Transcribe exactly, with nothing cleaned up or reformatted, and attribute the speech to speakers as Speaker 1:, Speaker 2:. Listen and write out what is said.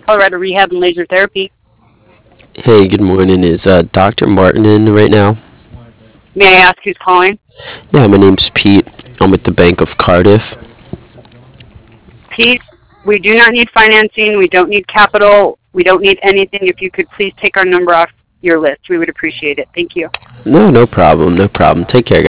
Speaker 1: Colorado Rehab and Laser Therapy.
Speaker 2: Hey, good morning. Is uh, doctor Martin in right now?
Speaker 1: May I ask who's calling?
Speaker 2: Yeah, my name's Pete. I'm with the Bank of Cardiff.
Speaker 1: Pete, we do not need financing. We don't need capital. We don't need anything. If you could please take our number off your list, we would appreciate it. Thank you.
Speaker 2: No, no problem. No problem. Take care,